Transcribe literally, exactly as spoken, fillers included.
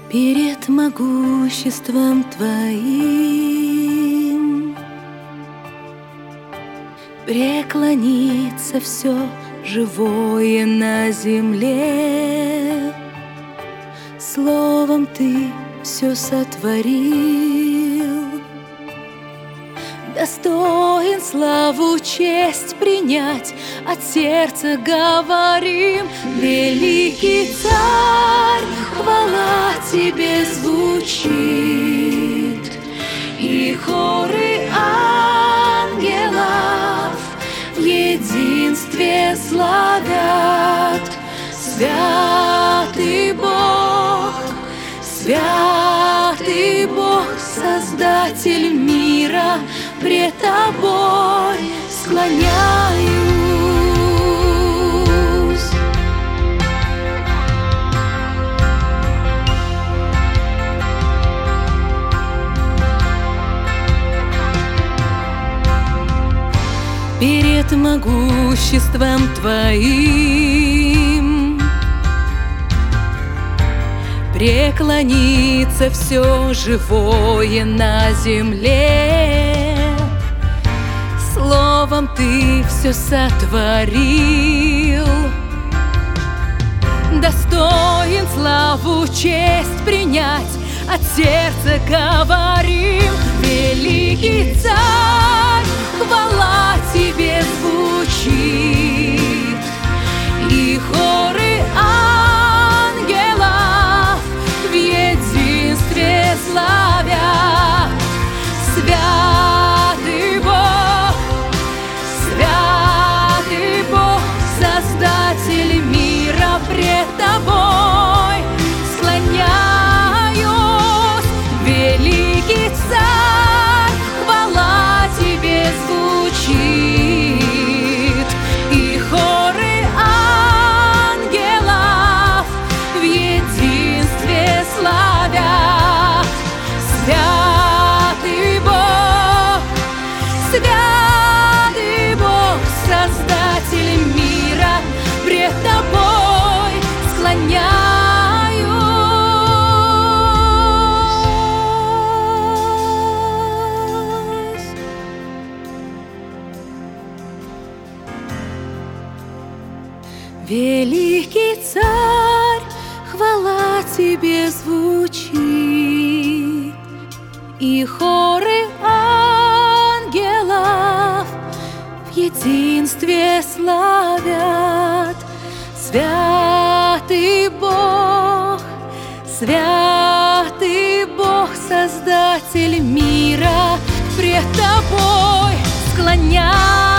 перед могуществом Твоим. Преклонится все живое на земле, словом Ты все сотворил. Достоин славу, честь принять, от сердца говорим: великий Царь, хвала Тебе звучит, и хоры ангелов в единстве славят. Святый Бог, святый Бог, Создатель мира, пред Тобой склоняюсь. Перед могуществом Твоим преклонится все живое на земле, словом Ты все сотворил. Достоин славу, честь принять, от сердца говорим: великий Царь, хвала Тебе звучит, и хоры ангелов в единстве славят. Святый Бог, святый Бог, Создатель мира, пред Тобой склоняюсь. Великий Царь, хвала Тебе звучит, и хоры ангелов в единстве славят. Святый Бог, святый Бог, Создатель мира, пред Тобой склоняюсь. Великий Царь, хвала Тебе звучит, и хоры ангелов в единстве славят. Святый Бог, святый Бог, Создатель мира, пред Тобой склоняюсь.